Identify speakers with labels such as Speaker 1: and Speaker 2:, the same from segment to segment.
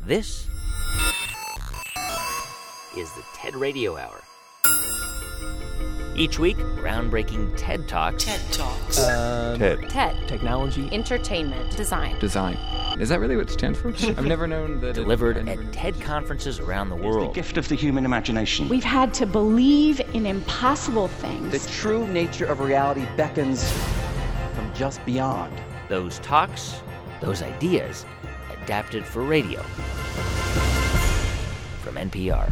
Speaker 1: This is the TED Radio Hour. Each week, groundbreaking TED Talks.
Speaker 2: TED Talks.
Speaker 3: TED.
Speaker 4: Technology.
Speaker 3: Entertainment. Design.
Speaker 4: Is that really what it stands for? I've never known that.
Speaker 1: Delivered at TED conferences around the world.
Speaker 2: The gift of the human imagination.
Speaker 5: We've had to believe in impossible things.
Speaker 6: The true nature of reality beckons from just beyond.
Speaker 1: Those talks, those ideas, adapted for radio. From NPR.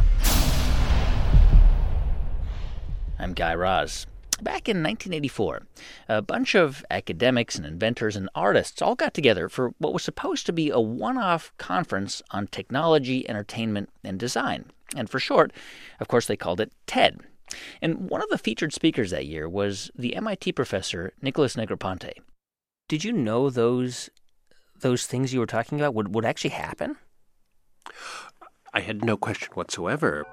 Speaker 1: I'm Guy Raz. Back in 1984, a bunch of academics and inventors and artists all got together for what was supposed to be a one-off conference on technology, entertainment, and design. And for short, of course, they called it TED. And one of the featured speakers that year was the MIT professor Nicholas Negroponte. Did you know those things you were talking about would actually happen?
Speaker 7: I had no question whatsoever.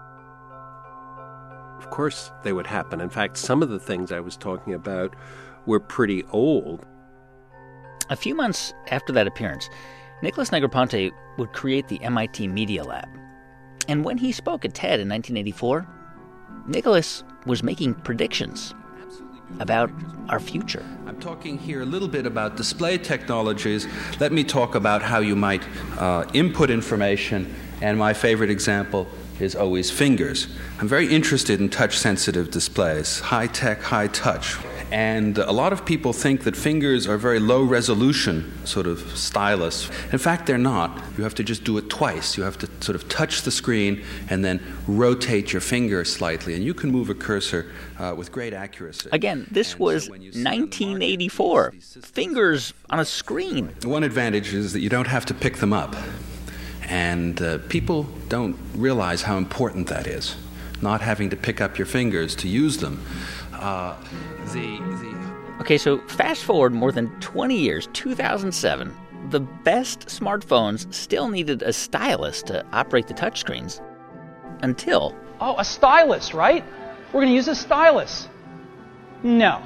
Speaker 7: Of course they would happen. In fact, some of the things I was talking about were pretty old.
Speaker 1: A few months after that appearance, Nicholas Negroponte would create the MIT Media Lab. And when he spoke at TED in 1984, Nicholas was making predictions about our future.
Speaker 8: I'm talking here a little bit about display technologies. Let me talk about how you might input information, and my favorite example is always fingers. I'm very interested in touch-sensitive displays, high-tech, high-touch. And a lot of people think that fingers are very low-resolution sort of stylus. In fact, they're not. You have to just do it twice. You have to sort of touch the screen and then rotate your finger slightly, and you can move a cursor with great accuracy.
Speaker 1: Again, this was 1984. Fingers on a screen.
Speaker 8: One advantage is that you don't have to pick them up. And people don't realize how important that is, not having to pick up your fingers to use them.
Speaker 1: Okay, so fast forward more than 20 years, 2007, the best smartphones still needed a stylus to operate the touchscreens until...
Speaker 9: Oh, a stylus, right? We're going to use a stylus. No.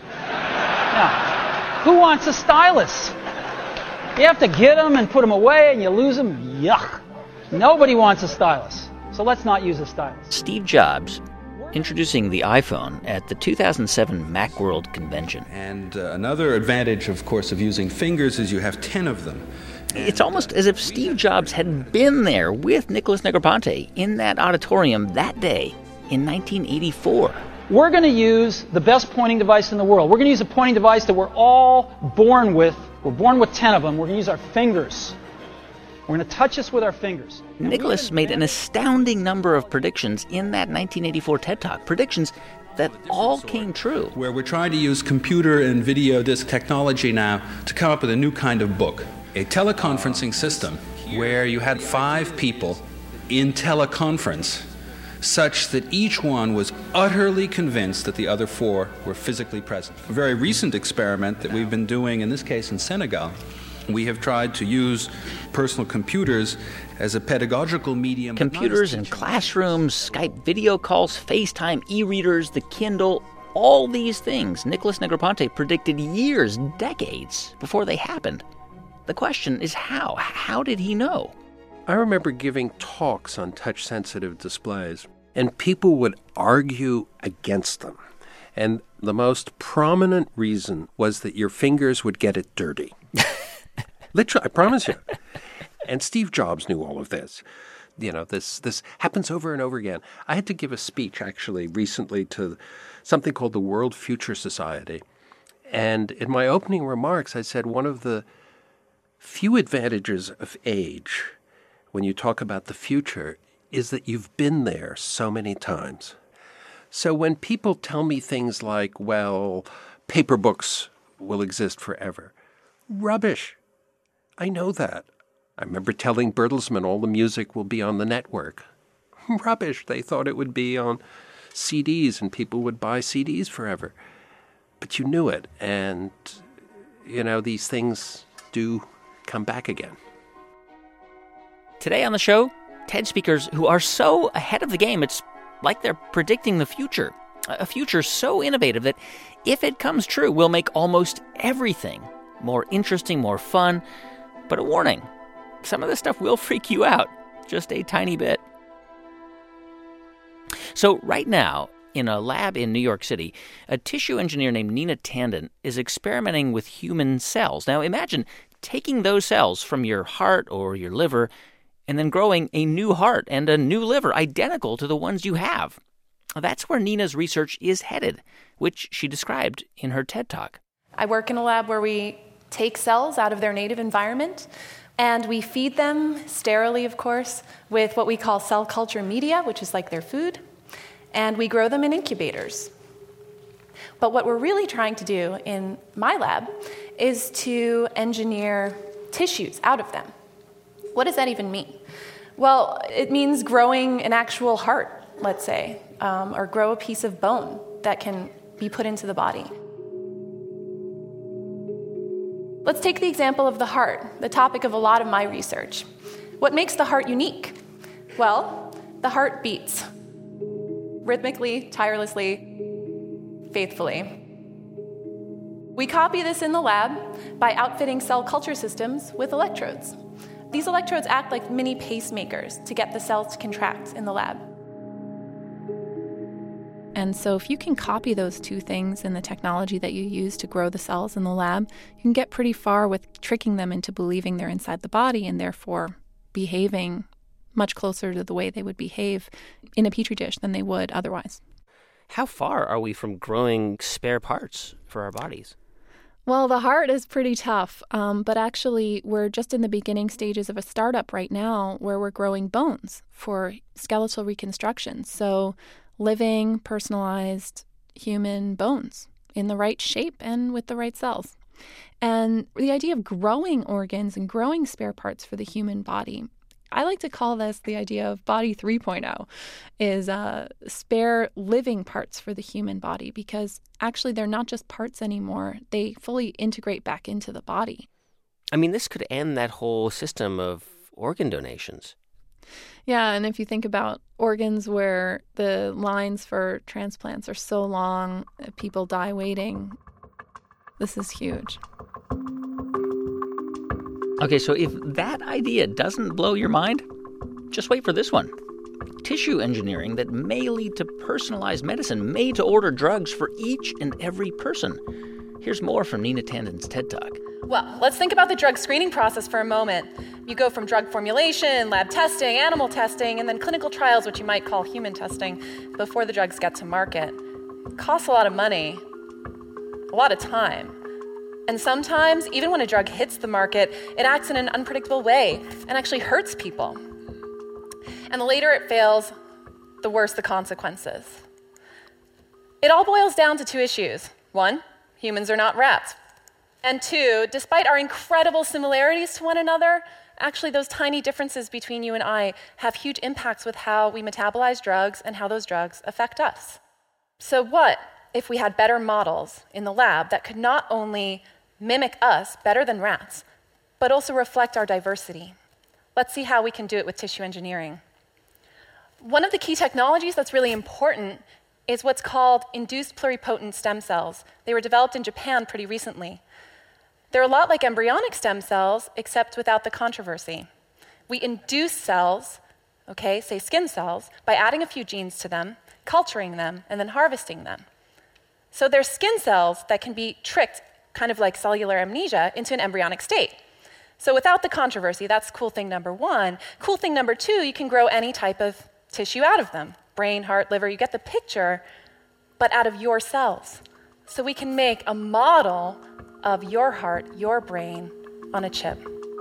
Speaker 9: Who wants a stylus? You have to get them and put them away and you lose them. Yuck. Nobody wants a stylus. So let's not use a stylus.
Speaker 1: Steve Jobs introducing the iPhone at the 2007 Macworld convention.
Speaker 8: And another advantage, of course, of using fingers is you have 10 of them.
Speaker 1: It's almost as if Steve Jobs had been there with Nicholas Negroponte in that auditorium that day in 1984.
Speaker 9: We're going to use the best pointing device in the world. We're going to use a pointing device that we're all born with. We're born with 10 of them. We're going to use our fingers. We're going to touch this with our fingers.
Speaker 1: Nicholas made an astounding number of predictions in that 1984 TED Talk. Predictions that all came true.
Speaker 8: Where we're trying to use computer and video disc technology now to come up with a new kind of book. A teleconferencing system where you had 5 people in teleconference such that each one was utterly convinced that the other 4 were physically present. A very recent experiment that we've been doing, in this case in Senegal, we have tried to use personal computers as a pedagogical medium.
Speaker 1: Computers in classrooms, Skype video calls, FaceTime, e-readers, the Kindle, all these things Nicholas Negroponte predicted years, decades before they happened. The question is how? How did he know?
Speaker 7: I remember giving talks on touch-sensitive displays, and people would argue against them. And the most prominent reason was that your fingers would get it dirty. Literally, I promise you. And Steve Jobs knew all of this. You know, this happens over and over again. I had to give a speech, actually, recently to something called the World Future Society. And in my opening remarks, I said one of the few advantages of age when you talk about the future is that you've been there so many times. So when people tell me things like, well, paper books will exist forever, rubbish. I know that. I remember telling Bertelsmann all the music will be on the network. Rubbish. They thought it would be on CDs and people would buy CDs forever. But you knew it. And, you know, these things do come back again.
Speaker 1: Today on the show, TED speakers who are so ahead of the game, it's like they're predicting the future. A future so innovative that if it comes true, will make almost everything more interesting, more fun. But a warning, some of this stuff will freak you out, just a tiny bit. So right now, in a lab in New York City, a tissue engineer named Nina Tandon is experimenting with human cells. Now imagine taking those cells from your heart or your liver and then growing a new heart and a new liver identical to the ones you have. That's where Nina's research is headed, which she described in her TED Talk.
Speaker 10: I work in a lab where we take cells out of their native environment and we feed them, sterilely of course, with what we call cell culture media, which is like their food, and we grow them in incubators. But what we're really trying to do in my lab is to engineer tissues out of them. What does that even mean? Well, it means growing an actual heart, let's say, or grow a piece of bone that can be put into the body. Let's take the example of the heart, the topic of a lot of my research. What makes the heart unique? Well, the heart beats rhythmically, tirelessly, faithfully. We copy this in the lab by outfitting cell culture systems with electrodes. These electrodes act like mini pacemakers to get the cells to contract in the lab.
Speaker 11: And so if you can copy those two things in the technology that you use to grow the cells in the lab, you can get pretty far with tricking them into believing they're inside the body and therefore behaving much closer to the way they would behave in a petri dish than they would otherwise.
Speaker 12: How far are we from growing spare parts for our bodies?
Speaker 11: Well, the heart is pretty tough, but actually we're just in the beginning stages of a startup right now where we're growing bones for skeletal reconstruction. So living, personalized human bones in the right shape and with the right cells. And the idea of growing organs and growing spare parts for the human body, I like to call this the idea of body 3.0, is spare living parts for the human body, because actually they're not just parts anymore. They fully integrate back into the body.
Speaker 12: I mean, this could end that whole system of organ donations.
Speaker 11: Yeah, and if you think about organs where the lines for transplants are so long, people die waiting, this is huge.
Speaker 1: Okay, so if that idea doesn't blow your mind, just wait for this one. Tissue engineering that may lead to personalized medicine, made to order drugs for each and every person. Here's more from Nina Tandon's TED Talk.
Speaker 10: Well, let's think about the drug screening process for a moment. You go from drug formulation, lab testing, animal testing, and then clinical trials, which you might call human testing, before the drugs get to market. It costs a lot of money, a lot of time. And sometimes, even when a drug hits the market, it acts in an unpredictable way and actually hurts people. And the later it fails, the worse the consequences. It all boils down to two issues. One, humans are not rats. And two, despite our incredible similarities to one another, actually those tiny differences between you and I have huge impacts with how we metabolize drugs and how those drugs affect us. So what if we had better models in the lab that could not only mimic us better than rats, but also reflect our diversity? Let's see how we can do it with tissue engineering. One of the key technologies that's really important is what's called induced pluripotent stem cells. They were developed in Japan pretty recently. They're a lot like embryonic stem cells, except without the controversy. We induce cells, say skin cells, by adding a few genes to them, culturing them, and then harvesting them. So they're skin cells that can be tricked, kind of like cellular amnesia, into an embryonic state. So without the controversy, that's cool thing number one. Cool thing number two, you can grow any type of tissue out of them. Brain, heart, liver, you get the picture, but out of your cells. So we can make a model of your heart, your brain, on a chip.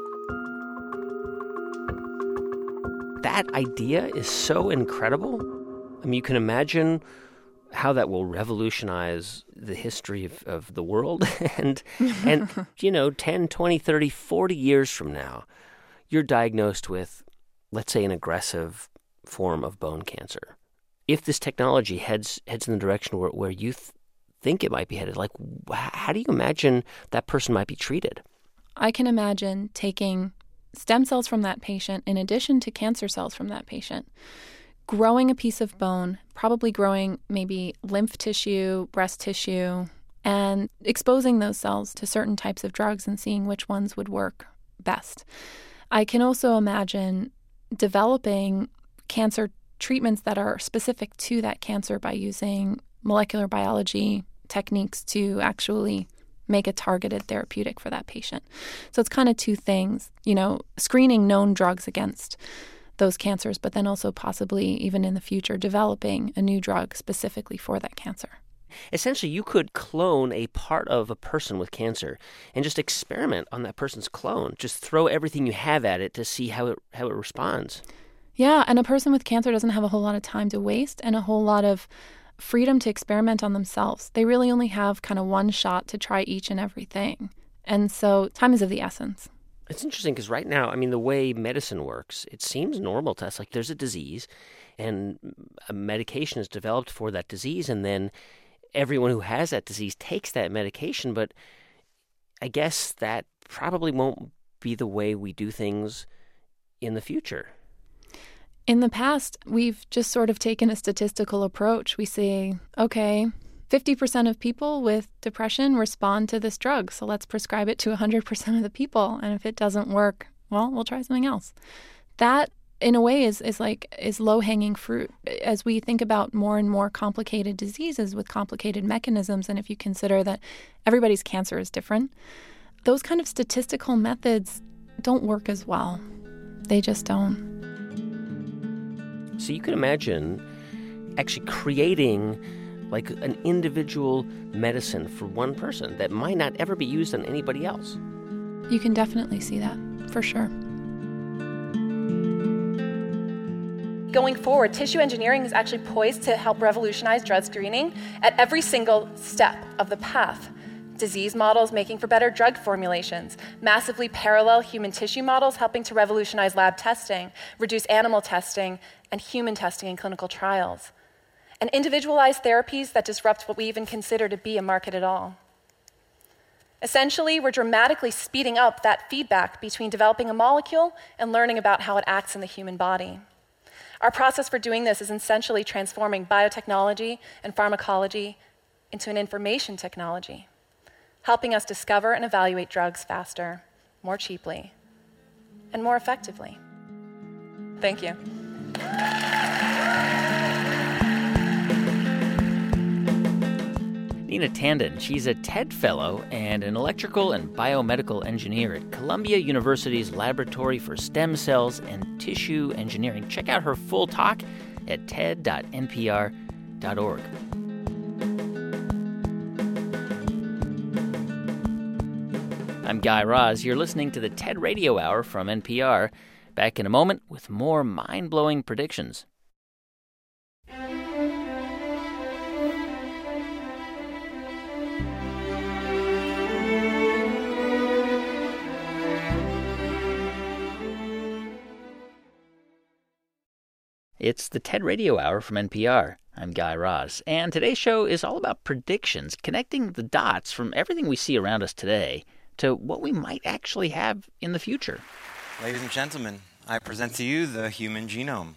Speaker 12: That idea is so incredible. I mean, you can imagine how that will revolutionize the history of the world. and 10, 20, 30, 40 years from now, you're diagnosed with, let's say, an aggressive form of bone cancer. If this technology heads in the direction where you think it might be headed, like, how do you imagine that person might be treated?
Speaker 11: I can imagine taking stem cells from that patient in addition to cancer cells from that patient, growing a piece of bone, probably growing maybe lymph tissue, breast tissue, and exposing those cells to certain types of drugs and seeing which ones would work best. I can also imagine developing cancer treatments that are specific to that cancer by using molecular biology techniques to actually make a targeted therapeutic for that patient. So it's kind of two things, screening known drugs against those cancers, but then also possibly even in the future developing a new drug specifically for that cancer.
Speaker 12: Essentially, you could clone a part of a person with cancer and just experiment on that person's clone. Just throw everything you have at it to see how it responds.
Speaker 11: Yeah, and a person with cancer doesn't have a whole lot of time to waste and a whole lot of freedom to experiment on themselves. They really only have kind of one shot to try each and everything. And so time is of the essence.
Speaker 12: It's interesting because right now, the way medicine works, it seems normal to us. Like there's a disease and a medication is developed for that disease, and then everyone who has that disease takes that medication. But I guess that probably won't be the way we do things in the future.
Speaker 11: In the past, we've just sort of taken a statistical approach. We say, okay, 50% of people with depression respond to this drug, so let's prescribe it to 100% of the people. And if it doesn't work, well, we'll try something else. That, in a way, is low-hanging fruit. As we think about more and more complicated diseases with complicated mechanisms, and if you consider that everybody's cancer is different, those kind of statistical methods don't work as well. They just don't.
Speaker 12: So you can imagine actually creating like an individual medicine for one person that might not ever be used on anybody else.
Speaker 11: You can definitely see that, for sure.
Speaker 10: Going forward, tissue engineering is actually poised to help revolutionize drug screening at every single step of the path. Disease models making for better drug formulations, massively parallel human tissue models helping to revolutionize lab testing, reduce animal testing, and human testing in clinical trials, and individualized therapies that disrupt what we even consider to be a market at all. Essentially, we're dramatically speeding up that feedback between developing a molecule and learning about how it acts in the human body. Our process for doing this is essentially transforming biotechnology and pharmacology into an information technology, helping us discover and evaluate drugs faster, more cheaply, and more effectively. Thank you.
Speaker 1: Nina Tandon, she's a TED Fellow and an electrical and biomedical engineer at Columbia University's Laboratory for Stem Cells and Tissue Engineering. Check out her full talk at ted.npr.org. I'm Guy Raz. You're listening to the TED Radio Hour from NPR. Back in a moment with more mind-blowing predictions. It's the TED Radio Hour from NPR. I'm Guy Raz, and today's show is all about predictions, connecting the dots from everything we see around us today to what we might actually have in the future.
Speaker 13: Ladies and gentlemen, I present to you the human genome.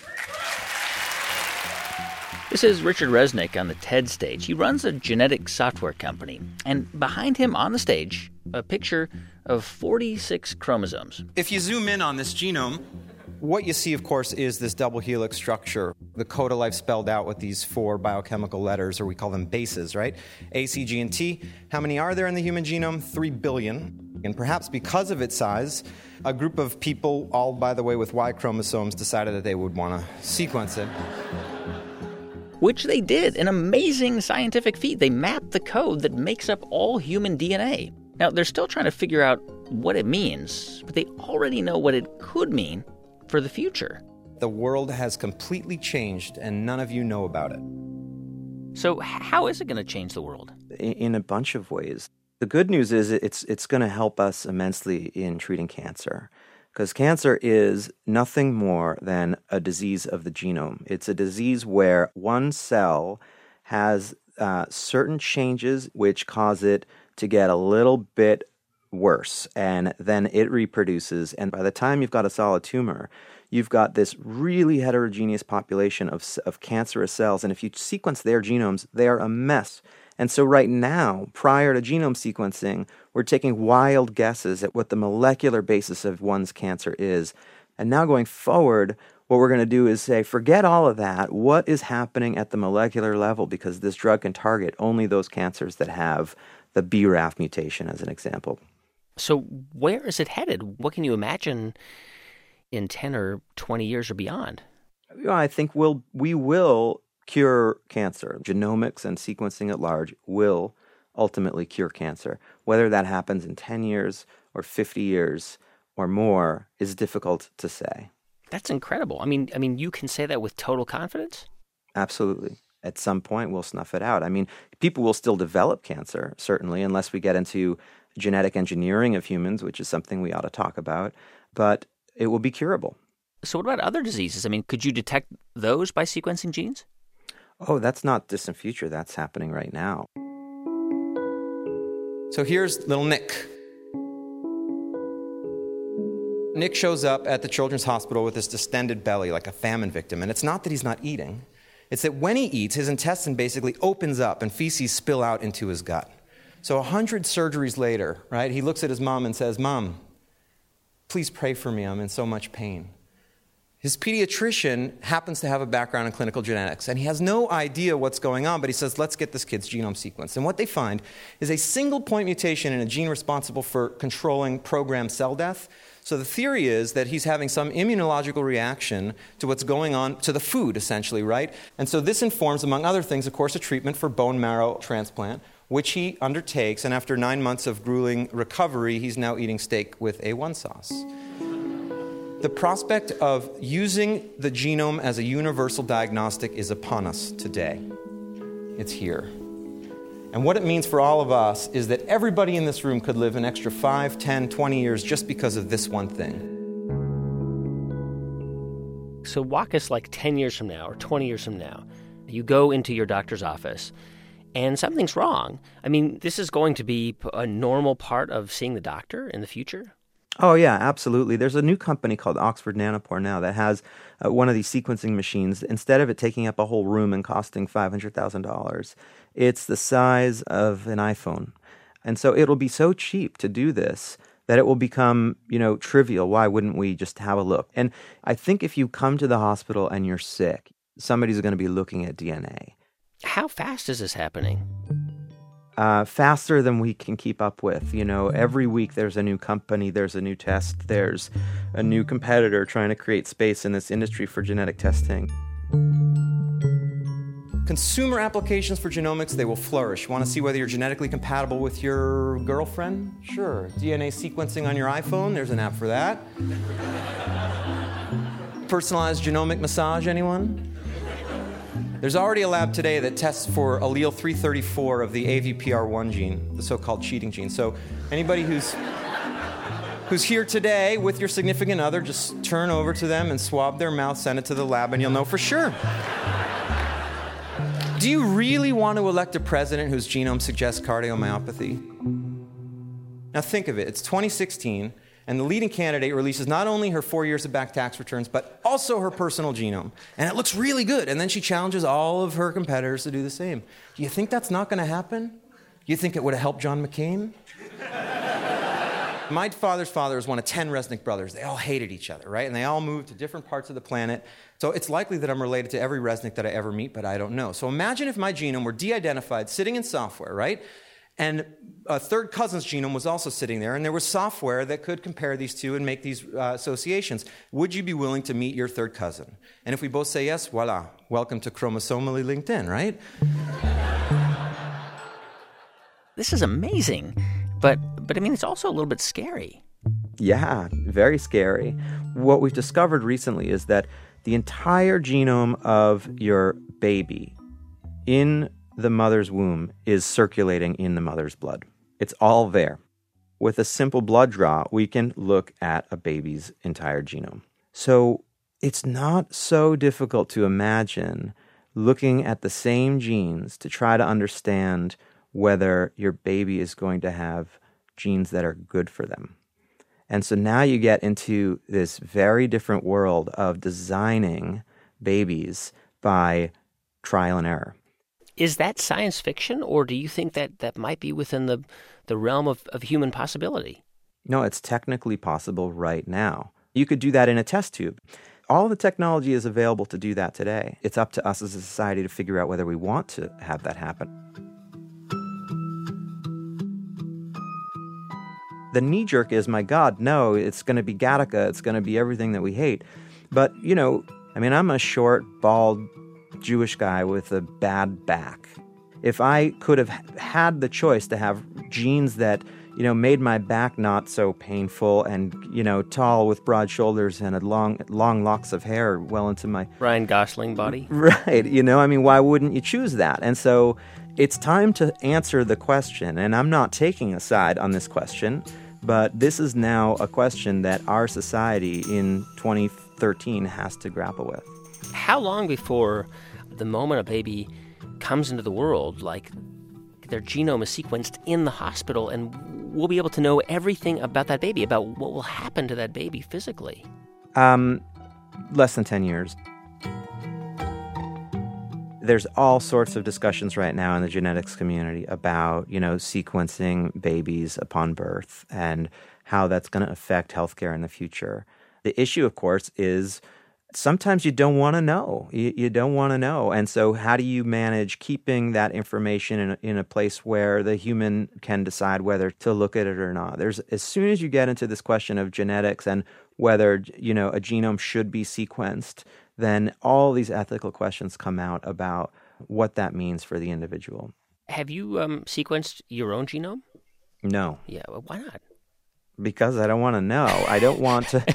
Speaker 1: This is Richard Resnick on the TED stage. He runs a genetic software company, and behind him on the stage, a picture of 46 chromosomes.
Speaker 13: If you zoom in on this genome, what you see, of course, is this double helix structure. The code of life spelled out with these 4 biochemical letters, or we call them bases, right? A, C, G, and T. How many are there in the human genome? 3 billion. And perhaps because of its size, a group of people, all, by the way, with Y chromosomes, decided that they would want to sequence it.
Speaker 1: Which they did, an amazing scientific feat. They mapped the code that makes up all human DNA. Now, they're still trying to figure out what it means, but they already know what it could mean for the future.
Speaker 13: The world has completely changed, and none of you know about it.
Speaker 1: So how is it going to change the world?
Speaker 14: In a bunch of ways. The good news is it's going to help us immensely in treating cancer, because cancer is nothing more than a disease of the genome. It's a disease where one cell has certain changes which cause it to get a little bit worse, and then it reproduces, and by the time you've got a solid tumor, you've got this really heterogeneous population of cancerous cells, and if you sequence their genomes, they are a mess, And so right now, prior to genome sequencing, we're taking wild guesses at what the molecular basis of one's cancer is. And now going forward, what we're going to do is say, forget all of that. What is happening at the molecular level? Because this drug can target only those cancers that have the BRAF mutation, as an example.
Speaker 12: So where is it headed? What can you imagine in 10 or 20 years or beyond?
Speaker 14: I think we will cure cancer. Genomics and sequencing at large will ultimately cure cancer. Whether that happens in 10 years or 50 years or more is difficult to say.
Speaker 12: That's incredible. I mean, you can say that with total confidence?
Speaker 14: Absolutely. At some point, we'll snuff it out. I mean, people will still develop cancer, certainly, unless we get into genetic engineering of humans, which is something we ought to talk about. But it will be curable.
Speaker 12: So what about other diseases? I mean, could you detect those by sequencing genes?
Speaker 14: Oh, that's not distant future. That's happening right now.
Speaker 13: So here's little Nick. Nick shows up at the Children's Hospital with this distended belly like a famine victim. And it's not that he's not eating. It's that when he eats, his intestine basically opens up and feces spill out into his gut. So 100 surgeries later, right, he looks at his mom and says, "Mom, please pray for me. I'm in so much pain." His pediatrician happens to have a background in clinical genetics, and he has no idea what's going on, but he says, let's get this kid's genome sequenced. And what they find is a single point mutation in a gene responsible for controlling programmed cell death. So the theory is that he's having some immunological reaction to what's going on to the food, essentially, right? And so this informs, among other things, of course, a treatment for bone marrow transplant, which he undertakes, and after 9 months of grueling recovery, he's now eating steak with A1 sauce. The prospect of using the genome as a universal diagnostic is upon us today. It's here. And what it means for all of us is that everybody in this room could live an extra 5, 10, 20 years just because of this one thing.
Speaker 12: So walk us like 10 years from now or 20 years from now. You go into your doctor's office and something's wrong. I mean, this is going to be a normal part of seeing the doctor in the future?
Speaker 14: Oh, yeah, absolutely. There's a new company called Oxford Nanopore now that has one of these sequencing machines. Instead of it taking up a whole room and costing $500,000, it's the size of an iPhone. And so it'll be so cheap to do this that it will become, trivial. Why wouldn't we just have a look? And I think if you come to the hospital and you're sick, somebody's going to be looking at DNA.
Speaker 12: How fast is this happening?
Speaker 14: Faster than we can keep up with. Every week there's a new company, there's a new test, there's a new competitor trying to create space in this industry for genetic testing.
Speaker 13: Consumer applications for genomics, they will flourish. Want to see whether you're genetically compatible with your girlfriend? Sure. DNA sequencing on your iPhone, there's an app for that. Personalized genomic massage, anyone? There's already a lab today that tests for allele 334 of the AVPR1 gene, the so-called cheating gene. So anybody who's here today with your significant other, just turn over to them and swab their mouth, send it to the lab, and you'll know for sure. Do you really want to elect a president whose genome suggests cardiomyopathy? Now think of it. It's 2016. And the leading candidate releases not only her 4 years of back tax returns, but also her personal genome. And it looks really good. And then she challenges all of her competitors to do the same. Do you think that's not going to happen? You think it would have helped John McCain? My father's father was one of 10 Resnick brothers. They all hated each other, right? And they all moved to different parts of the planet. So it's likely that I'm related to every Resnick that I ever meet, but I don't know. So imagine if my genome were de-identified, sitting in software, right? And a third cousin's genome was also sitting there, and there was software that could compare these two and make these associations. Would you be willing to meet your third cousin? And if we both say yes, voila, welcome to chromosomally LinkedIn, right?
Speaker 12: This is amazing, but I mean, it's also a little bit scary.
Speaker 14: Yeah, very scary. What we've discovered recently is that the entire genome of your baby in the mother's womb is circulating in the mother's blood. It's all there. With a simple blood draw, we can look at a baby's entire genome. So it's not so difficult to imagine looking at the same genes to try to understand whether your baby is going to have genes that are good for them. And so now you get into this very different world of designing babies by trial and error.
Speaker 12: Is that science fiction, or do you think that might be within the realm of human possibility?
Speaker 14: No, it's technically possible right now. You could do that in a test tube. All the technology is available to do that today. It's up to us as a society to figure out whether we want to have that happen. The knee-jerk is, my God, no, it's going to be Gattaca, it's going to be everything that we hate. But, I'm a short, bald, Jewish guy with a bad back. If I could have had the choice to have genes that, made my back not so painful and, tall with broad shoulders and long locks of hair well into my...
Speaker 12: Ryan Gosling body?
Speaker 14: Right. Why wouldn't you choose that? And so it's time to answer the question. And I'm not taking a side on this question, but this is now a question that our society in 2013 has to grapple with.
Speaker 12: How long before the moment a baby comes into the world, like their genome is sequenced in the hospital, and we'll be able to know everything about that baby, about what will happen to that baby physically?
Speaker 14: Less than 10 years. There's all sorts of discussions right now in the genetics community about, sequencing babies upon birth and how that's going to affect healthcare in the future. The issue, of course, is sometimes you don't want to know. You don't want to know. And so how do you manage keeping that information in a place where the human can decide whether to look at it or not? As soon as you get into this question of genetics and whether, a genome should be sequenced, then all these ethical questions come out about what that means for the individual.
Speaker 12: Have you sequenced your own genome?
Speaker 14: No.
Speaker 12: Yeah, well, why not?
Speaker 14: Because I don't want to know. I don't want to,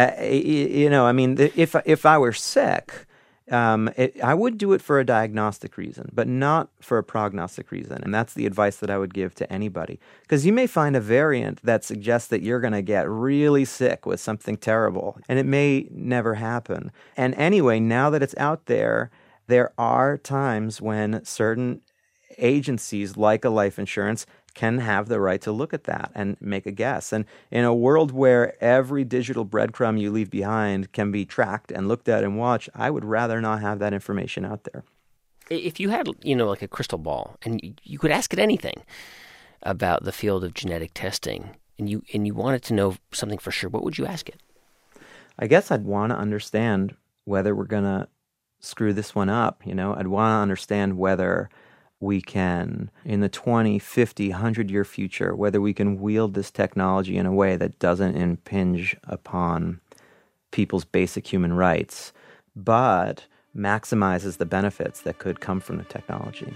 Speaker 14: if I were sick, I would do it for a diagnostic reason, but not for a prognostic reason. And that's the advice that I would give to anybody. Because you may find a variant that suggests that you're going to get really sick with something terrible, and it may never happen. And anyway, now that it's out there are times when certain agencies, like a life insurance, can have the right to look at that and make a guess. And in a world where every digital breadcrumb you leave behind can be tracked and looked at and watched, I would rather not have that information out there.
Speaker 12: If you had, like a crystal ball, and you could ask it anything about the field of genetic testing, and you wanted to know something for sure, what would you ask it?
Speaker 14: I guess I'd want to understand whether we're going to screw this one up. I'd want to understand whether we can, in the 20, 50, 100-year future, whether we can wield this technology in a way that doesn't impinge upon people's basic human rights, but maximizes the benefits that could come from the technology.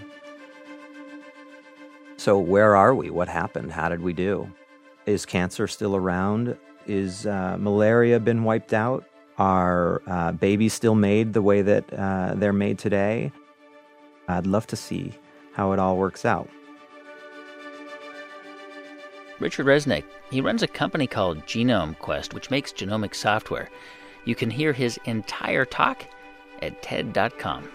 Speaker 14: So where are we? What happened? How did we do? Is cancer still around? Is malaria been wiped out? Are babies still made the way that they're made today? I'd love to see how it all works out.
Speaker 1: Richard Resnick, he runs a company called Genome Quest, which makes genomic software. You can hear his entire talk at TED.com.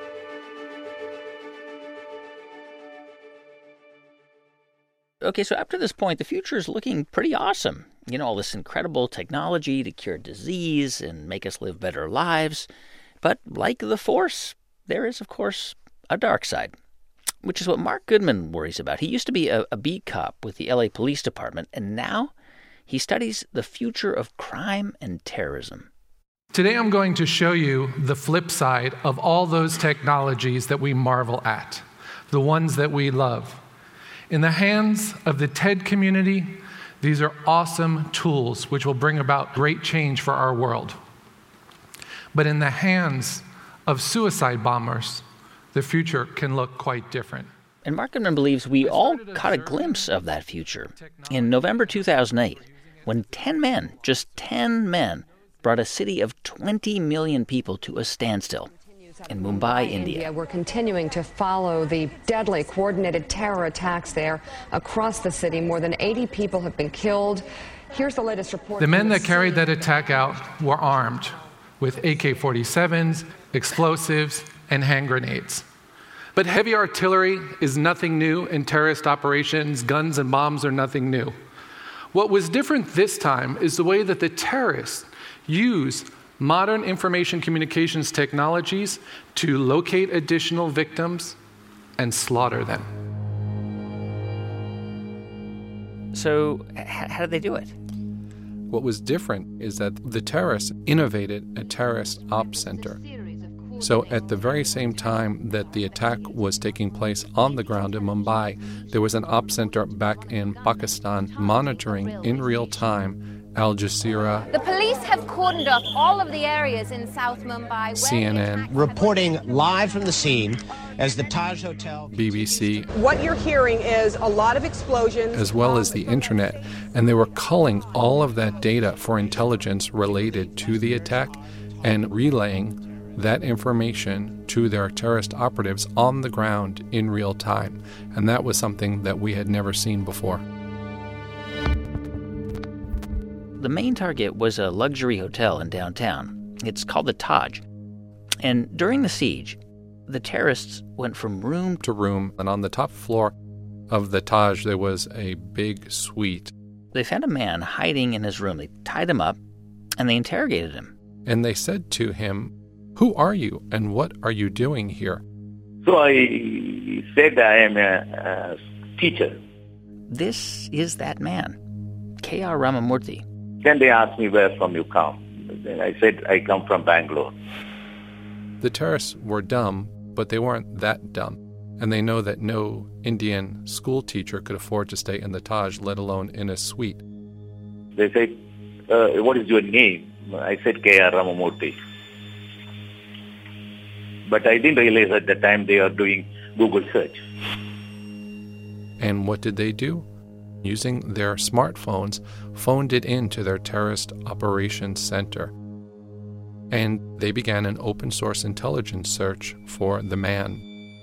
Speaker 1: Okay, so up to this point, the future is looking pretty awesome. All this incredible technology to cure disease and make us live better lives. But like the Force, there is, of course, a dark side, which is what Mark Goodman worries about. He used to be a beat cop with the LA Police Department, and now he studies the future of crime and terrorism.
Speaker 15: Today I'm going to show you the flip side of all those technologies that we marvel at, the ones that we love. In the hands of the TED community, these are awesome tools which will bring about great change for our world. But in the hands of suicide bombers, the future can look quite different.
Speaker 1: And Mark Goodman believes we all caught a glimpse of that future in November 2008, when 10 men, just 10 men, brought a city of 20 million people to a standstill in Mumbai, India.
Speaker 16: We're continuing to follow the deadly coordinated terror attacks there across the city. More than 80 people have been killed. Here's the latest report.
Speaker 15: The men that carried that attack out were armed with AK-47s, explosives, and hand grenades. But heavy artillery is nothing new in terrorist operations. Guns and bombs are nothing new. What was different this time is the way that the terrorists use modern information communications technologies to locate additional victims, and slaughter them.
Speaker 1: So, how did they do it?
Speaker 7: What was different is that the terrorists innovated a terrorist ops center. So at the very same time that the attack was taking place on the ground in Mumbai, there was an ops center back in Pakistan monitoring in real time Al Jazeera,
Speaker 17: The police have cordoned off all of the areas in South Mumbai.
Speaker 7: CNN,
Speaker 18: reporting live from the scene as the Taj Hotel,
Speaker 7: BBC,
Speaker 19: What you're hearing is a lot of explosions,
Speaker 7: as well as the internet, and they were culling all of that data for intelligence related to the attack and relaying that information to their terrorist operatives on the ground in real time. And that was something that we had never seen before.
Speaker 1: The main target was a luxury hotel in downtown. It's called the Taj. And during the siege, the terrorists went from room
Speaker 7: to room, and on the top floor of the Taj, there was a big suite.
Speaker 1: They found a man hiding in his room. They tied him up, and they interrogated him.
Speaker 7: And they said to him, "Who are you, and what are you doing here?"
Speaker 20: So I said I am a teacher.
Speaker 1: This is that man, K.R. Ramamurthy.
Speaker 20: Then they asked me, where from you come? Then I said, I come from Bangalore.
Speaker 7: The terrorists were dumb, but they weren't that dumb. And they know that no Indian school teacher could afford to stay in the Taj, let alone in a suite.
Speaker 20: They said, what is your name? I said, K.R. Ramamurthy. But I didn't realize at the time they are doing Google search.
Speaker 7: And what did they do? Using their smartphones, phoned it into their terrorist operations center. And they began an open source intelligence search for the man.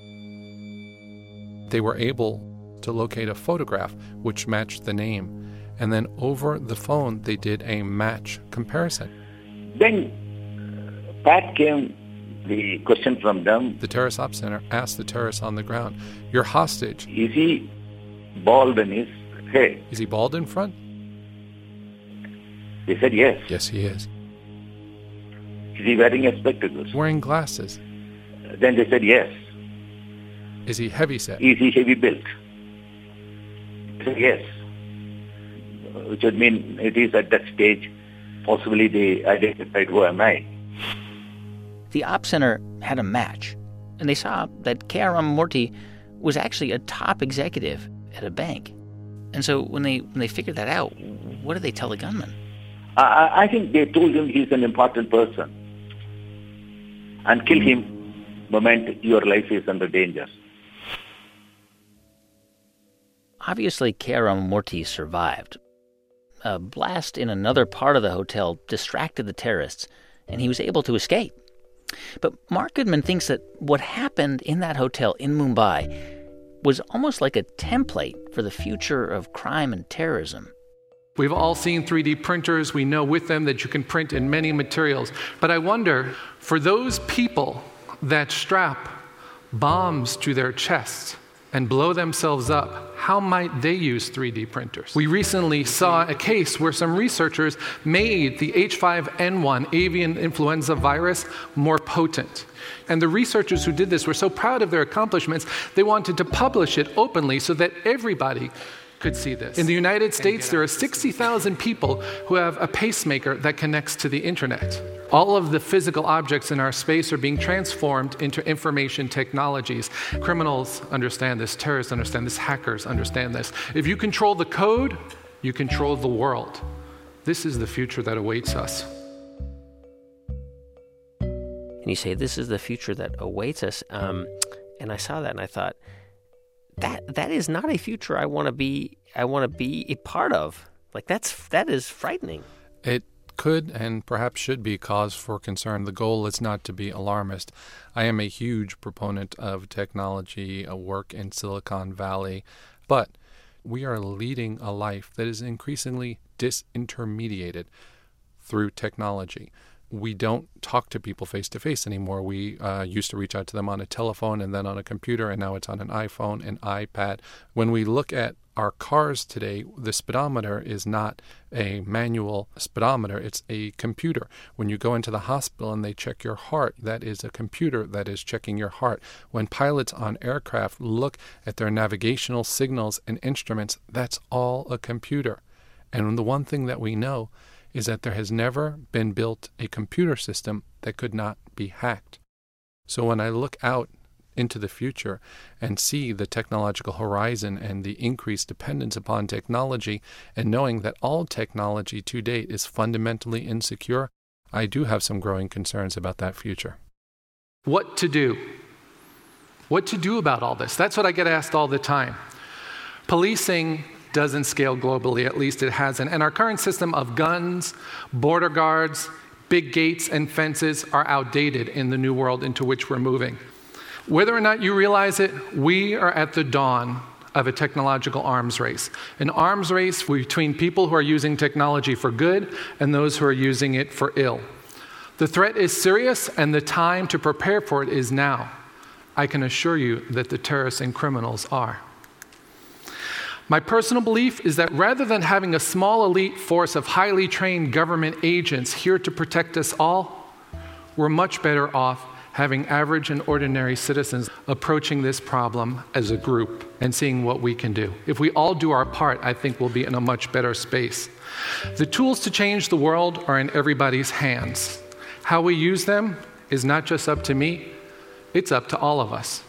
Speaker 7: They were able to locate a photograph which matched the name. And then over the phone, they did a match comparison.
Speaker 20: Then back came the question from them.
Speaker 7: The terrorist ops center asked the terrorists on the ground, "Your hostage,
Speaker 20: is he bald in his head?"
Speaker 7: Is he bald in front?
Speaker 20: They said yes.
Speaker 7: Yes, he is.
Speaker 20: Is he wearing spectacles?
Speaker 7: Wearing glasses?
Speaker 20: Then they said yes.
Speaker 7: Is he heavy set?
Speaker 20: Is he heavy built? They said yes. Which would mean it is at that stage, possibly they identified who am I.
Speaker 1: The ops center had a match, and they saw that K.R. Ramamurthy was actually a top executive at a bank. And so when they figured that out, what did they tell the gunman?
Speaker 20: I think they told him he's an important person and kill him the moment your life is under danger.
Speaker 1: Obviously, K.R. Ramamurthy survived. A blast in another part of the hotel distracted the terrorists, and he was able to escape. But Mark Goodman thinks that what happened in that hotel in Mumbai was almost like a template for the future of crime and terrorism.
Speaker 15: We've all seen 3D printers. We know with them that you can print in many materials. But I wonder, for those people that strap bombs to their chests and blow themselves up, how might they use 3D printers? We recently saw a case where some researchers made the H5N1 avian influenza virus more potent. And the researchers who did this were so proud of their accomplishments, they wanted to publish it openly so that everybody could see this. In the United States, there are 60,000 people who have a pacemaker that connects to the internet. All of the physical objects in our space are being transformed into information technologies. Criminals understand this, terrorists understand this, hackers understand this. If you control the code, you control the world. This is the future that awaits us.
Speaker 12: And you say, this is the future that awaits us. And I saw that and I thought, that is not a future I want to be a part of. Like that is frightening.
Speaker 7: It could and perhaps should be cause for concern. The goal is not to be alarmist. I am a huge proponent of technology, a work in Silicon Valley, but we are leading a life that is increasingly disintermediated through technology. We don't talk to people face-to-face anymore. We used to reach out to them on a telephone and then on a computer, and now it's on an iPhone, an iPad. When we look at
Speaker 15: our cars today, the speedometer is not a manual speedometer, it's a computer. When you go into the hospital and they check your heart, that is a computer that is checking your heart. When pilots on aircraft look at their navigational signals and instruments, that's all a computer. And the one thing that we know is that there has never been built a computer system that could not be hacked. So when I look out into the future and see the technological horizon and the increased dependence upon technology, and knowing that all technology to date is fundamentally insecure, I do have some growing concerns about that future. What to do? What to do about all this? That's what I get asked all the time. Policing doesn't scale globally, at least it hasn't. And our current system of guns, border guards, big gates, and fences are outdated in the new world into which we're moving. Whether or not you realize it, we are at the dawn of a technological arms race. An arms race between people who are using technology for good and those who are using it for ill. The threat is serious, and the time to prepare for it is now. I can assure you that the terrorists and criminals are. My personal belief is that rather than having a small elite force of highly trained government agents here to protect us all, we're much better off having average and ordinary citizens approaching this problem as a group and seeing what we can do. If we all do our part, I think we'll be in a much better space. The tools to change the world are in everybody's hands. How we use them is not just up to me, it's up to all of us.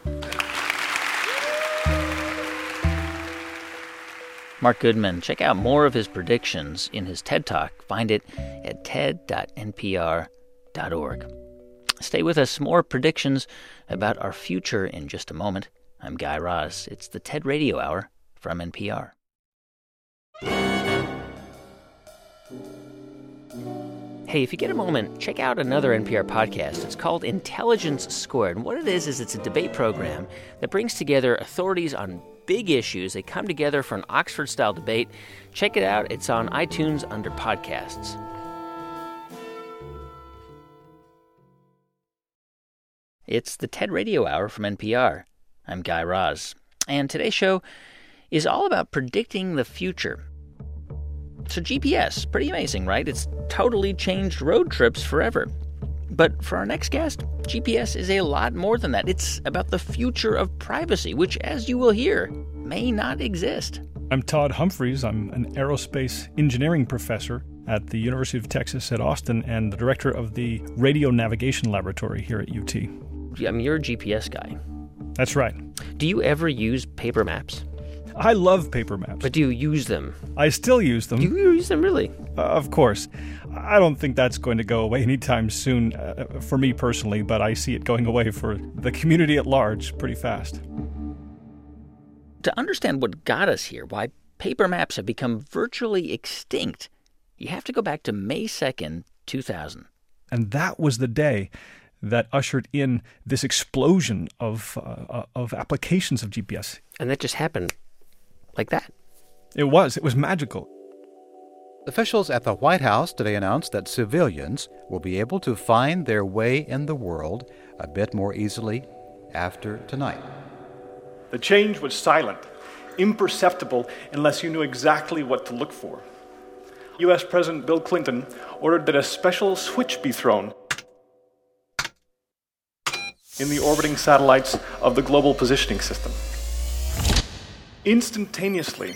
Speaker 1: Mark Goodman. Check out more of his predictions in his TED Talk. Find it at ted.npr.org. Stay with us. More predictions about our future in just a moment. I'm Guy Raz. It's the TED Radio Hour from NPR. Hey, if you get a moment, check out another NPR podcast. It's called Intelligence Squared. And what it is it's a debate program that brings together authorities on big issues. They come together for an Oxford-style debate. Check it out. It's on iTunes under podcasts. It's the TED Radio Hour from NPR. I'm Guy Raz. And today's show is all about predicting the future. So GPS, pretty amazing, right? It's totally changed road trips forever. But for our next guest, GPS is a lot more than that. It's about the future of privacy, which, as you will hear, may not exist.
Speaker 21: I'm Todd Humphreys. I'm an aerospace engineering professor at the University of Texas at Austin and the director of the Radio Navigation Laboratory here at UT.
Speaker 12: I mean, you're a GPS guy.
Speaker 21: That's right.
Speaker 12: Do you ever use paper maps?
Speaker 21: I love paper maps.
Speaker 12: But do you use them?
Speaker 21: I still use them.
Speaker 12: You use them, really?
Speaker 21: Of course. I don't think that's going to go away anytime soon for me personally, but I see it going away for the community at large pretty fast.
Speaker 1: To understand what got us here, why paper maps have become virtually extinct, you have to go back to May 2nd, 2000.
Speaker 21: And that was the day that ushered in this explosion of applications of GPS.
Speaker 12: And that just happened like that.
Speaker 21: It was magical.
Speaker 22: Officials at the White House today announced that civilians will be able to find their way in the world a bit more easily after tonight.
Speaker 23: The change was silent, imperceptible unless you knew exactly what to look for. U.S. President Bill Clinton ordered that a special switch be thrown in the orbiting satellites of the Global Positioning System. Instantaneously,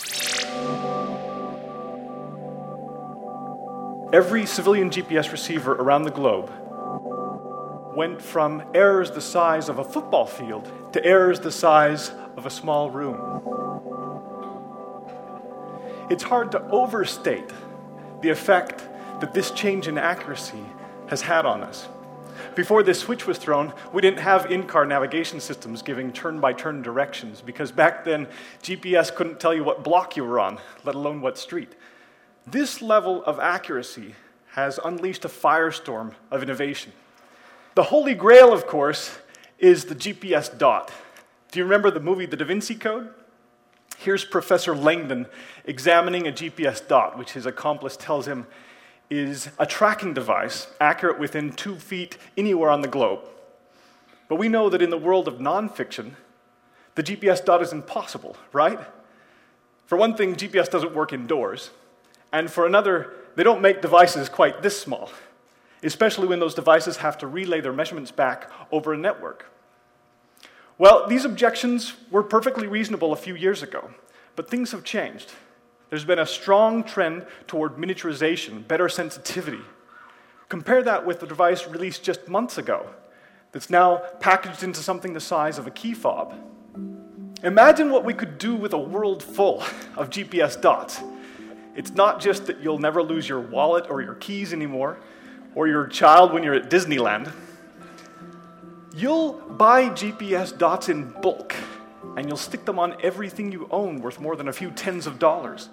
Speaker 23: every civilian GPS receiver around the globe went from errors the size of a football field to errors the size of a small room. It's hard to overstate the effect that this change in accuracy has had on us. Before this switch was thrown, we didn't have in-car navigation systems giving turn-by-turn directions, because back then, GPS couldn't tell you what block you were on, let alone what street. This level of accuracy has unleashed a firestorm of innovation. The holy grail, of course, is the GPS dot. Do you remember the movie The Da Vinci Code? Here's Professor Langdon examining a GPS dot, which his accomplice tells him is a tracking device accurate within 2 feet anywhere on the globe. But we know that in the world of nonfiction, the GPS dot is impossible, right? For one thing, GPS doesn't work indoors. And for another, they don't make devices quite this small, especially when those devices have to relay their measurements back over a network. Well, these objections were perfectly reasonable a few years ago, but things have changed. There's been a strong trend toward miniaturization, better sensitivity. Compare that with the device released just months ago that's now packaged into something the size of a key fob. Imagine what we could do with a world full of GPS dots. It's not just that you'll never lose your wallet or your keys anymore, or your child when you're at Disneyland. You'll buy GPS dots in bulk, and you'll stick them on everything you own worth more than a few tens of dollars.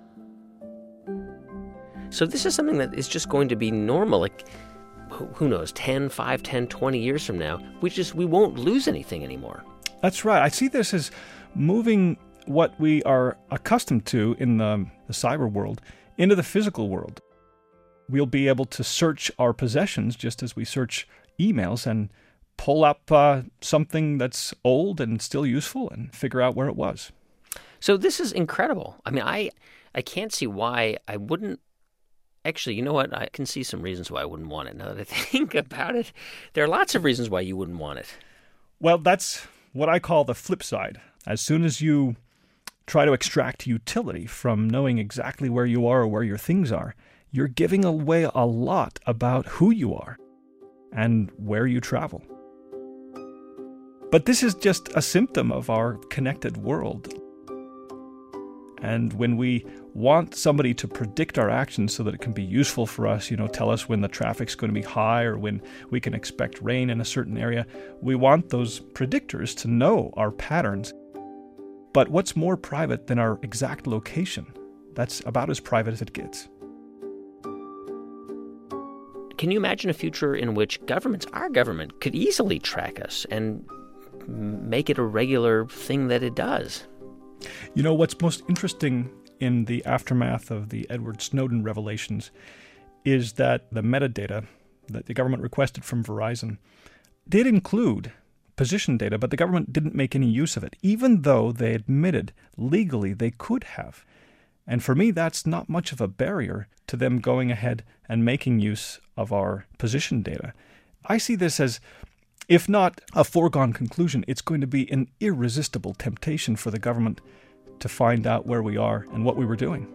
Speaker 12: So this is something that is just going to be normal, like, who knows, 5, 10, 20 years from now, we won't lose anything anymore.
Speaker 21: That's right. I see this as moving what we are accustomed to in the cyber world into the physical world. We'll be able to search our possessions just as we search emails and pull up something that's old and still useful and figure out where it was.
Speaker 12: So this is incredible. I mean, I can't see why I wouldn't. Actually, you know what? I can see some reasons why I wouldn't want it. Now that I think about it, there are lots of reasons why you wouldn't want it.
Speaker 21: Well, that's what I call the flip side. As soon as you try to extract utility from knowing exactly where you are or where your things are, you're giving away a lot about who you are and where you travel. But this is just a symptom of our connected world. And when we want somebody to predict our actions so that it can be useful for us, tell us when the traffic's going to be high or when we can expect rain in a certain area, we want those predictors to know our patterns. But what's more private than our exact location? That's about as private as it gets.
Speaker 12: Can you imagine a future in which our government, could easily track us and make it a regular thing that it does?
Speaker 21: What's most interesting in the aftermath of the Edward Snowden revelations is that the metadata that the government requested from Verizon did include position data, but the government didn't make any use of it, even though they admitted legally they could have. And for me, that's not much of a barrier to them going ahead and making use of our position data. I see this as, if not a foregone conclusion, it's going to be an irresistible temptation for the government to find out where we are and what we were doing.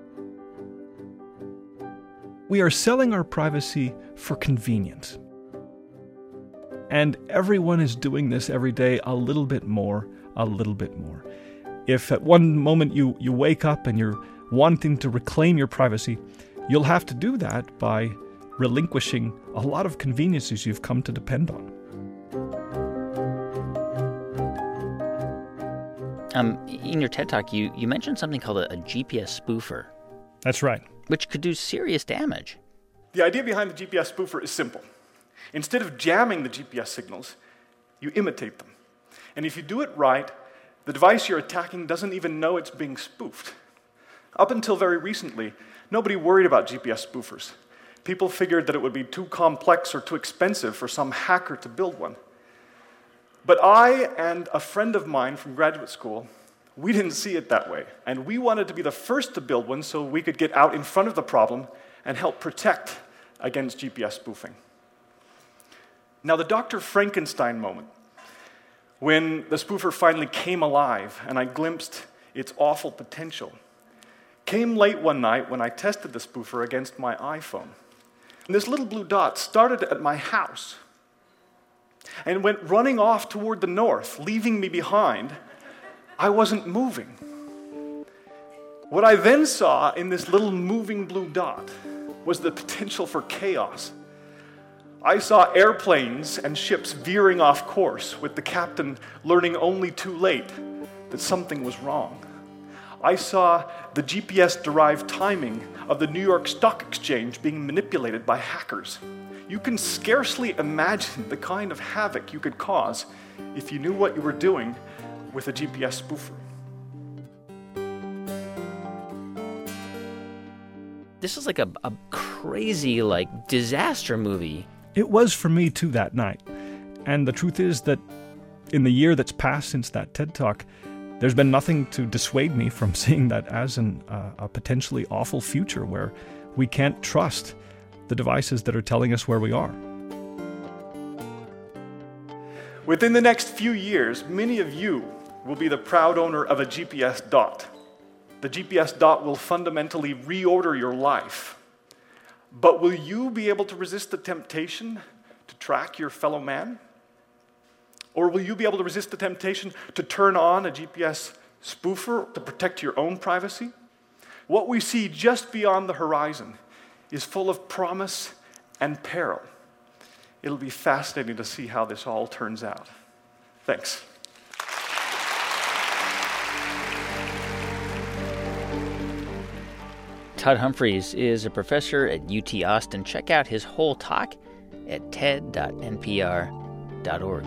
Speaker 21: We are selling our privacy for convenience. And everyone is doing this every day a little bit more. If at one moment you wake up and you're wanting to reclaim your privacy, you'll have to do that by relinquishing a lot of conveniences you've come to depend on.
Speaker 1: In your TED Talk, you mentioned something called a GPS spoofer.
Speaker 21: That's right.
Speaker 1: Which could do serious damage.
Speaker 23: The idea behind the GPS spoofer is simple. Instead of jamming the GPS signals, you imitate them. And if you do it right, the device you're attacking doesn't even know it's being spoofed. Up until very recently, nobody worried about GPS spoofers. People figured that it would be too complex or too expensive for some hacker to build one. But I and a friend of mine from graduate school, we didn't see it that way. And we wanted to be the first to build one so we could get out in front of the problem and help protect against GPS spoofing. Now, the Dr. Frankenstein moment, when the spoofer finally came alive and I glimpsed its awful potential, came late one night when I tested the spoofer against my iPhone. And this little blue dot started at my house and went running off toward the north, leaving me behind. I wasn't moving. What I then saw in this little moving blue dot was the potential for chaos. I saw airplanes and ships veering off course, with the captain learning only too late that something was wrong. I saw the GPS-derived timing of the New York Stock Exchange being manipulated by hackers. You can scarcely imagine the kind of havoc you could cause if you knew what you were doing with a GPS spoofer.
Speaker 12: This is like a crazy, disaster movie.
Speaker 21: It was for me, too, that night. And the truth is that in the year that's passed since that TED Talk, There's been nothing to dissuade me from seeing that as a potentially awful future where we can't trust the devices that are telling us where we are.
Speaker 23: Within the next few years, many of you will be the proud owner of a GPS dot. The GPS dot will fundamentally reorder your life. But will you be able to resist the temptation to track your fellow man? Or will you be able to resist the temptation to turn on a GPS spoofer to protect your own privacy? What we see just beyond the horizon is full of promise and peril. It'll be fascinating to see how this all turns out. Thanks.
Speaker 1: Todd Humphreys is a professor at UT Austin. Check out his whole talk at ted.npr.org.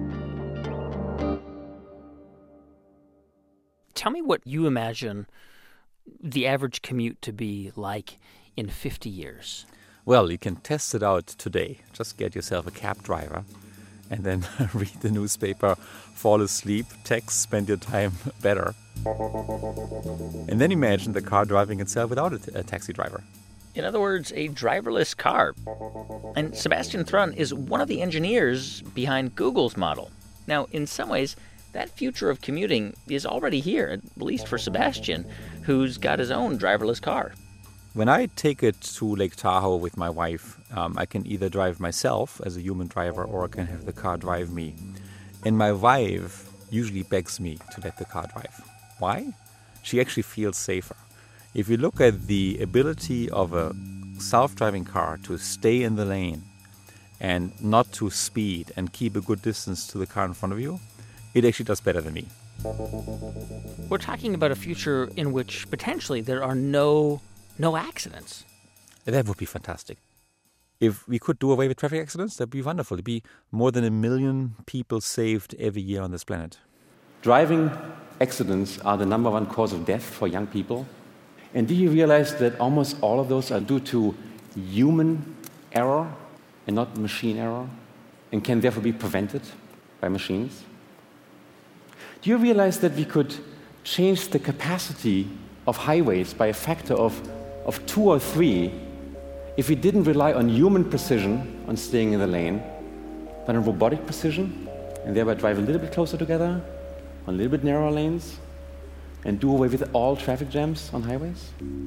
Speaker 12: Tell me what you imagine the average commute to be like in 50 years.
Speaker 2: Well, you can test it out today. Just get yourself a cab driver and then read the newspaper, fall asleep, text, spend your time better. And then imagine the car driving itself without a taxi driver.
Speaker 1: In other words, a driverless car. And Sebastian Thrun is one of the engineers behind Google's model. Now, in some ways, that future of commuting is already here, at least for Sebastian, who's got his own driverless car.
Speaker 2: When I take it to Lake Tahoe with my wife, I can either drive myself as a human driver or I can have the car drive me. And my wife usually begs me to let the car drive. Why? She actually feels safer. If you look at the ability of a self-driving car to stay in the lane and not to speed and keep a good distance to the car in front of you, it actually does better than me.
Speaker 12: We're talking about a future in which potentially there are no accidents.
Speaker 2: That would be fantastic. If we could do away with traffic accidents, that'd be wonderful. It'd be more than 1 million people saved every year on this planet.
Speaker 3: Driving accidents are the number one cause of death for young people. And do you realize that almost all of those are due to human error and not machine error, and can therefore be prevented by machines? Do you realize that we could change the capacity of highways by a factor of 2 or 3 if we didn't rely on human precision on staying in the lane, but on robotic precision, and thereby drive a little bit closer together, on a little bit narrower lanes, and do away with all traffic jams on highways?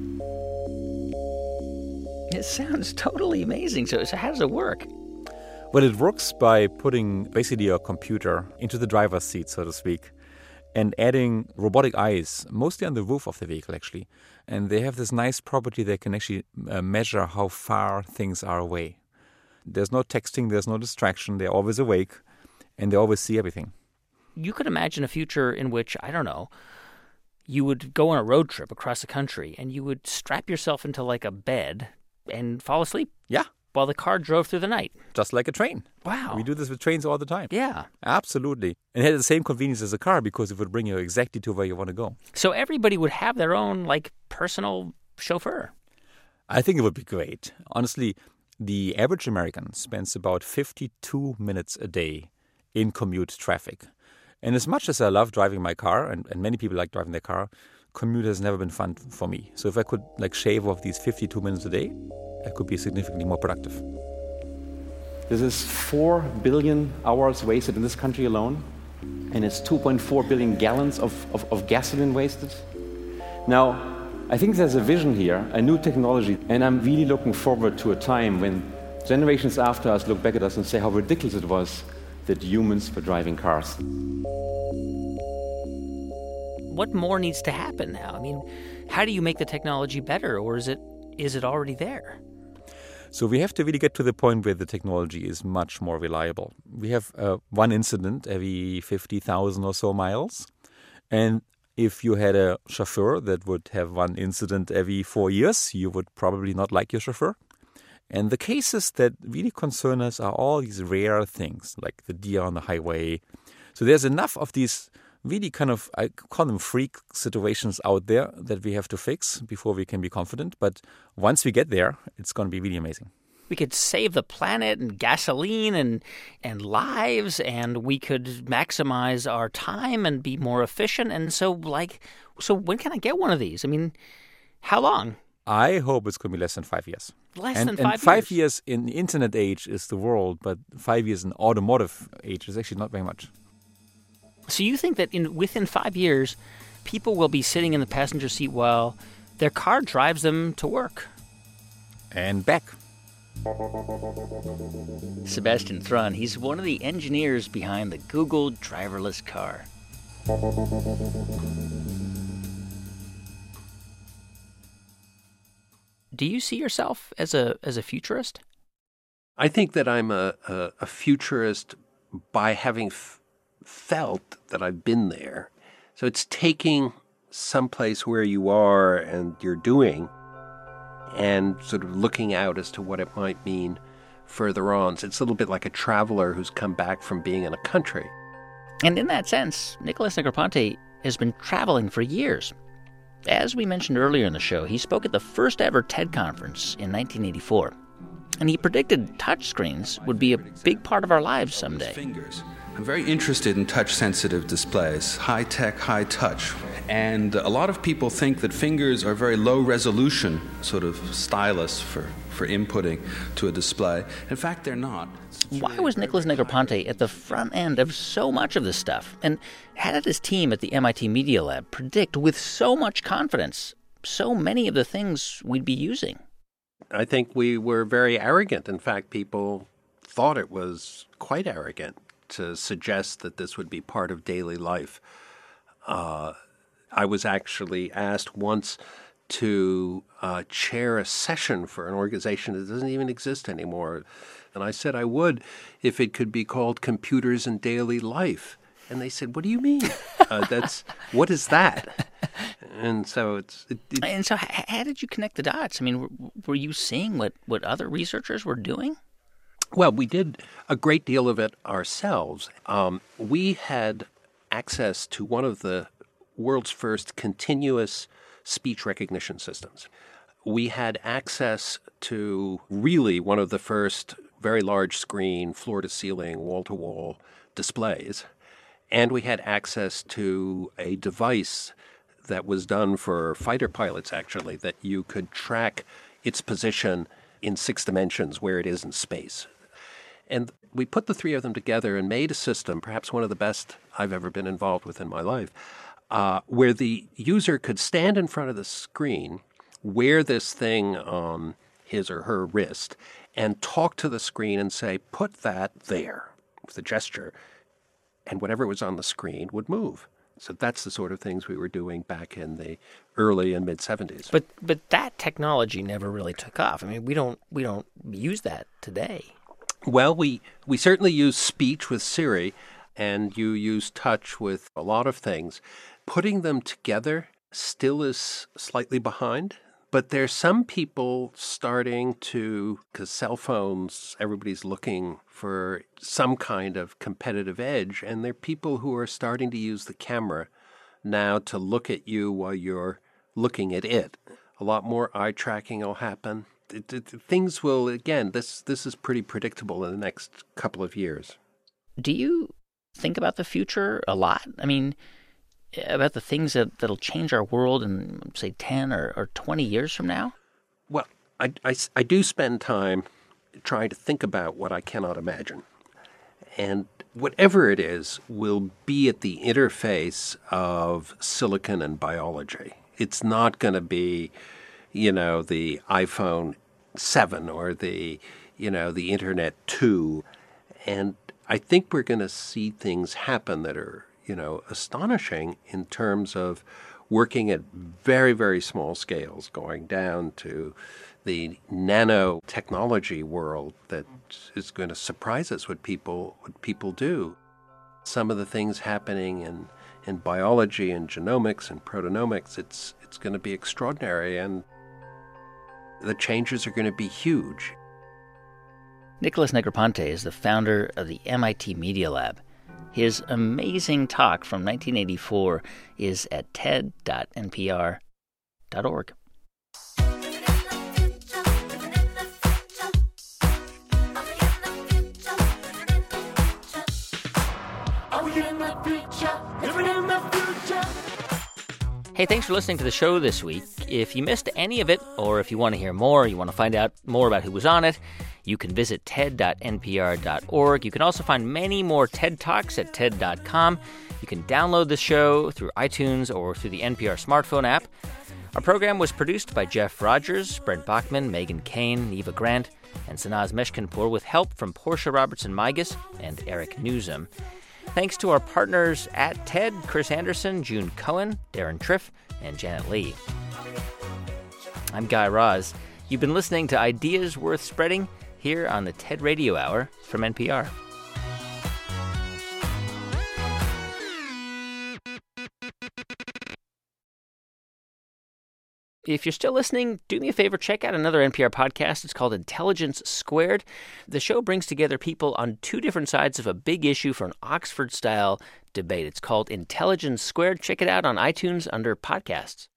Speaker 1: It sounds totally amazing. So how does it work?
Speaker 2: Well, it works by putting basically a computer into the driver's seat, so to speak, and adding robotic eyes, mostly on the roof of the vehicle, actually. And they have this nice property they can actually measure how far things are away. There's no texting, there's no distraction, they're always awake, and they always see everything.
Speaker 12: You could imagine a future in which, I don't know, you would go on a road trip across the country and you would strap yourself into like a bed and fall asleep.
Speaker 2: Yeah.
Speaker 12: While the car drove through the night.
Speaker 2: Just like a train.
Speaker 12: Wow.
Speaker 2: We do this with trains all the time.
Speaker 12: Yeah.
Speaker 2: Absolutely. And it had the same convenience as a car because it would bring you exactly to where you want to go.
Speaker 12: So everybody would have their own, like, personal chauffeur.
Speaker 2: I think it would be great. Honestly, the average American spends about 52 minutes a day in commute traffic. And as much as I love driving my car, and many people like driving their car, commute has never been fun for me. So if I could, shave off these 52 minutes a day, I could be significantly more productive.
Speaker 3: This is 4 billion hours wasted in this country alone, and it's 2.4 billion gallons of gasoline wasted. Now, I think there's a vision here, a new technology, and I'm really looking forward to a time when generations after us look back at us and say how ridiculous it was that humans were driving cars.
Speaker 12: What more needs to happen now? I mean, how do you make the technology better, or is it already there?
Speaker 2: So we have to really get to the point where the technology is much more reliable. We have one incident every 50,000 or so miles. And if you had a chauffeur that would have one incident every 4 years, you would probably not like your chauffeur. And the cases that really concern us are all these rare things, like the deer on the highway. So there's enough of these really I call them freak situations out there that we have to fix before we can be confident. But once we get there, it's going to be really amazing.
Speaker 1: We could save the planet and gasoline and lives, and we could maximize our time and be more efficient. And so when can I get one of these? I mean, how long?
Speaker 2: I hope it's going to be less than 5 years.
Speaker 1: Less than 5 years?
Speaker 2: And 5 years in the internet age is the world, but 5 years in automotive age is actually not very much.
Speaker 1: So you think that within 5 years, people will be sitting in the passenger seat while their car drives them to work?
Speaker 2: And back.
Speaker 1: Sebastian Thrun, he's one of the engineers behind the Google driverless car. Do you see yourself as a futurist?
Speaker 7: I think that I'm a futurist by having felt that I've been there. So it's taking someplace where you are and you're doing and sort of looking out as to what it might mean further on. So it's a little bit like a traveler who's come back from being in a country.
Speaker 1: And in that sense, Nicholas Negroponte has been traveling for years. As we mentioned earlier in the show, he spoke at the first ever TED conference in 1984. And he predicted touchscreens would be a big part of our lives someday.
Speaker 8: Fingers. I'm very interested in touch-sensitive displays, high-tech, high-touch. And a lot of people think that fingers are very low-resolution sort of stylus for inputting to a display. In fact, they're not.
Speaker 1: Why was Nicholas Negroponte at the front end of so much of this stuff? And how did his team at the MIT Media Lab predict with so much confidence so many of the things we'd be using?
Speaker 7: I think we were very arrogant. In fact, people thought it was quite arrogant to suggest that this would be part of daily life. I was actually asked once to chair a session for an organization that doesn't even exist anymore. And I said I would if it could be called Computers in Daily Life. And they said, what do you mean? What is that? And so
Speaker 1: And so how did you connect the dots? I mean, were you seeing what other researchers were doing?
Speaker 7: Well, we did a great deal of it ourselves. We had access to one of the world's first continuous speech recognition systems. We had access to really one of the first very large screen, floor-to-ceiling, wall-to-wall displays. And we had access to a device that was done for fighter pilots, actually, that you could track its position in 6 dimensions where it is in space. And we put the 3 of them together and made a system, perhaps one of the best I've ever been involved with in my life, where the user could stand in front of the screen, wear this thing on his or her wrist, and talk to the screen and say, put that there, with a gesture, and whatever was on the screen would move. So that's the sort of things we were doing back in the early and mid-'70s.
Speaker 1: But that technology never really took off. I mean, we don't use that today.
Speaker 7: Well, we certainly use speech with Siri, and you use touch with a lot of things. Putting them together still is slightly behind, but there's some people starting to, because cell phones, everybody's looking for some kind of competitive edge, and there are people who are starting to use the camera now to look at you while you're looking at it. A lot more eye tracking will happen. Things will, again, this is pretty predictable in the next couple of years.
Speaker 1: Do you think about the future a lot? I mean, about the things that'll change our world in, say, 10 or 20 years from now?
Speaker 7: Well, I do spend time trying to think about what I cannot imagine. And whatever it is will be at the interface of silicon and biology. It's not going to be, the iPhone 7 or the Internet 2. And I think we're going to see things happen that are, astonishing in terms of working at very, very small scales, going down to the nanotechnology world that is going to surprise us what people do. Some of the things happening in biology and genomics and proteomics, it's going to be extraordinary, and the changes are going to be huge.
Speaker 1: Nicholas Negroponte is the founder of the MIT Media Lab. His amazing talk from 1984 is at ted.npr.org. Hey, thanks for listening to the show this week. If you missed any of it, or if you want to hear more, you want to find out more about who was on it, you can visit ted.npr.org. You can also find many more TED Talks at ted.com. You can download the show through iTunes or through the NPR smartphone app. Our program was produced by Jeff Rogers, Brent Bachman, Megan Kane, Neva Grant, and Sanaz Meshkinpour with help from Portia Robertson-Migas and Eric Newsom. Thanks to our partners at TED, Chris Anderson, June Cohen, Darren Triff, and Janet Lee. I'm Guy Raz. You've been listening to Ideas Worth Spreading here on the TED Radio Hour from NPR. If you're still listening, do me a favor, check out another NPR podcast. It's called Intelligence Squared. The show brings together people on two different sides of a big issue for an Oxford-style debate. It's called Intelligence Squared. Check it out on iTunes under podcasts.